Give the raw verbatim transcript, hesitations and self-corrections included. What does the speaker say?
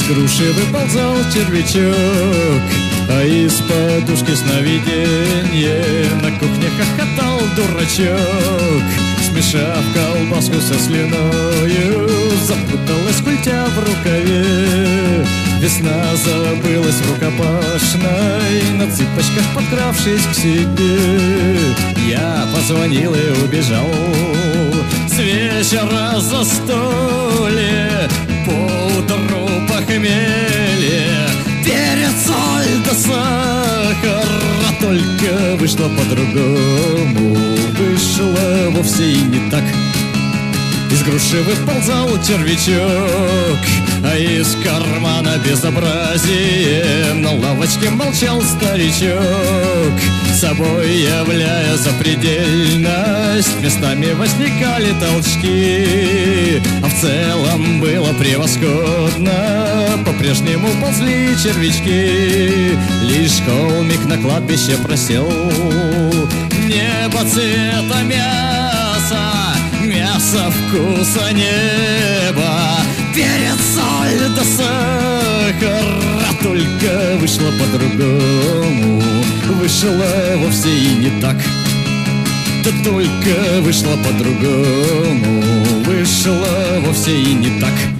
груши выползал червячок, а из подушки сновиденье на кухне хохотал дурачок. Смешав колбаску со слюною, запуталась культя в рукаве. Весна забылась в рукопашной, на цыпочках подкравшись к себе. Я позвонил и убежал с вечера застолье, поутру похмелье, перец, соль да сахар, а только вышло по-другому, вышло вовсе и не так. Из груши выползал червячок, а из кармана безобразие на лавочке молчал старичок, собой являя запредельность. Местами возникали толчки, а в целом было превосходно. По-прежнему ползли червячки, лишь холмик на кладбище просел. Небо цвета мяса, мясо вкуса неба, перец, соль да сахар, а только вышло по-другому, вышло вовсе и не так. Да только вышло по-другому, вышло вовсе и не так.